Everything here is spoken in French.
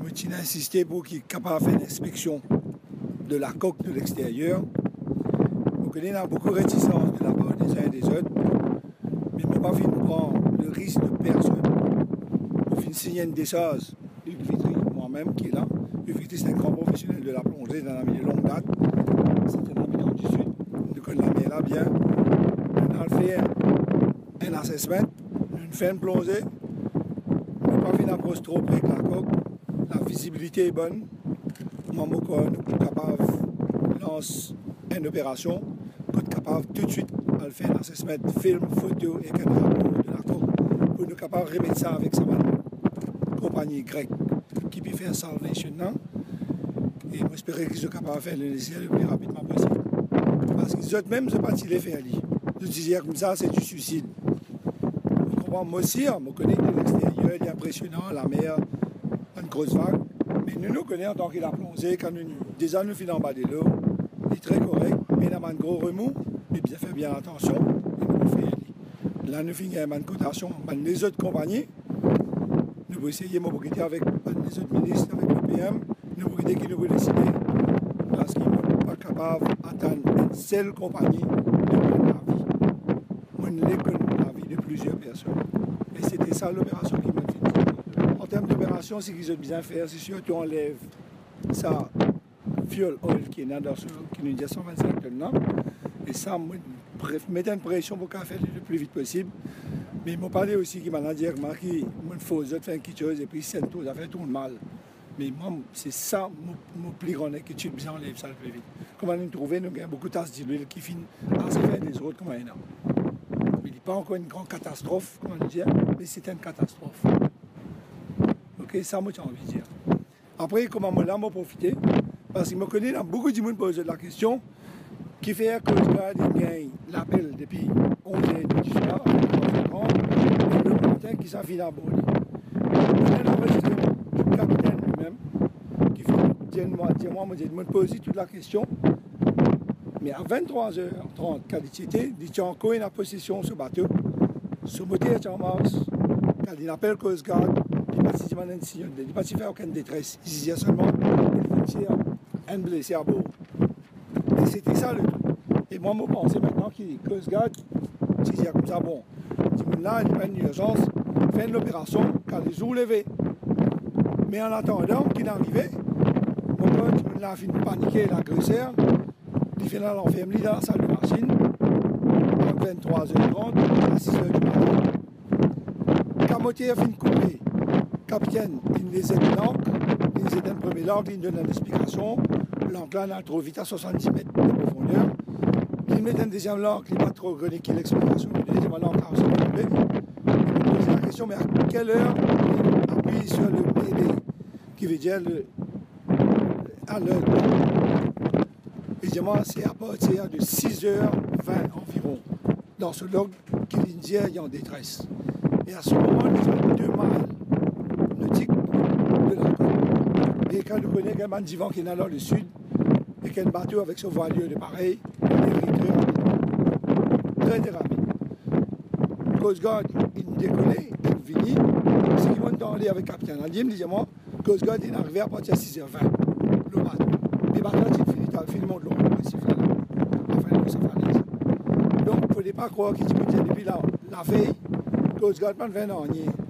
je tiens à insister pour qu'il soit capable de faire une inspection de la coque de l'extérieur. Vous connaissez, a beaucoup de réticence de la part des uns et des autres, mais je ne pas prendre le risque de personne. Je signer une décharge du Vitry, moi-même qui est là. Le Vitry, c'est un grand professionnel de la plongée dans la vie de longue date. C'est un habitant du Sud. Nous connaissons la mer là bien. Nous allons faire un assessment, une fin de plongée. Nous ne pas faire une approche trop près de la coque. La visibilité est bonne. Moi, nous sommes capables de lancer une opération pour être capable tout de suite de faire un assessment, film, photo et caméra de la coque. Pour nous capables de remettre ça avec sa compagnie grecque qui peut faire salvation maintenant. Et j'espère qu'ils sont capables de faire le nécessaire le plus rapidement possible. Parce qu'ils ont même pas les faire aller. Je disais comme ça, c'est du suicide. Vous comprenez, moi aussi, je connais de l'extérieur, il est impressionnant, la mer, une grosse vague. Mais nous connaissons en tant qu'il a plongé, quand déjà nous filons en bas de l'eau, il est très correct, mais il a un gros remous, mais bien fait bien attention, et nous fait aller. Là, nous finissons une cotation, les autres compagnies. Nous allons essayer de mobiliser avec les autres ministres, avec le PM, nous allons aider qui nous veulent décider, parce qu'ils ne sont pas capables d'atteindre une seule compagnie de prendre la vie. Moi, je n'ai connu la vie de plusieurs personnes. Et c'était ça l'opération qui m'a fait. En termes d'opération, ce qu'ils ont bien fait, c'est surtout enlève ça, fuel oil qui est dans ce qui nous dit 125 tonnes. Et ça, mettre une pression pour qu'elle fasse le plus vite possible. Mais ils m'ont parlé aussi qu'ils m'ont dit que il faut faire quelque chose et puis c'est tout, ça fait tout le mal. Mais moi, c'est ça mon plus grande inquiétude, bien enlève ça le plus vite. Comment nous trouver, nous avons beaucoup de tasses d'huile qui finissent à se faire des autres comme un an. Mais il n'est pas encore une grande catastrophe, comment dire, mais c'est une catastrophe. Ok, ça, moi, j'ai envie de dire. Après, comment moi, là, m'a profité, parce qu'il me connaît, beaucoup de monde pose la question, qui fait que je gagne l'appel depuis 11 h du soir, et le matin qui s'en finit à Bordeaux. Je viens d'enregistrer le capitaine lui-même, qui fait, moi, me poser toute la question, mais à 23h30, quand il était, il tient encore une possession sur ce bateau, ce moteur est en mars, quand il appelle Coast Guard, il ne va pas faire aucune détresse, il disait seulement qu'il y a un blessé à bord. Et c'était ça le truc. Et moi, je pensais maintenant qu'il Coast Guard, s'il disait comme ça, bon, là, il y a une urgence, fait l'opération quand les eaux levées. Mais en attendant qu'il arrivait, mon pote, il a fini de paniquer l'agresseur, il finit à l'enfermer dans la salle de machine, à 23h30 à 6h du matin. Quand le moteur a fini de couper, le capitaine, il les aide l'encre, il les aide un premier l'encre, il donne une explication. L'encre là, a trop vite à 70 mètres de profondeur. Il met un deuxième l'encre, il n'a pas trop connu l'explication. Le deuxième l'encre a aussi tombé. Il me pose la question, mais à quelle heure il appuie sur le PD, qui veut dire à l'heure. Évidemment, c'est à partir de 6h20 environ, dans ce log qu'il dit il est en détresse. Et à ce moment, il fait 2 miles nautiques de la côte. Et quand nous connaissons un divan qui est dans le sud, et qu'un bateau avec ce voilure de pareil, il est très rapide. Très, très rapide. Coast Guard, il décollait, il finit. Ce qui m'a demandé avec le capitaine Andy, il me disait, moi, Coast Guard, il est arrivé à partir de 6h20, le bateau. Mais le bateau, il finit de l'eau, enfin, ça falaise. Donc, il ne fallait pas croire qu'il était depuis la veille, Coast Guard, pas le 20 ans,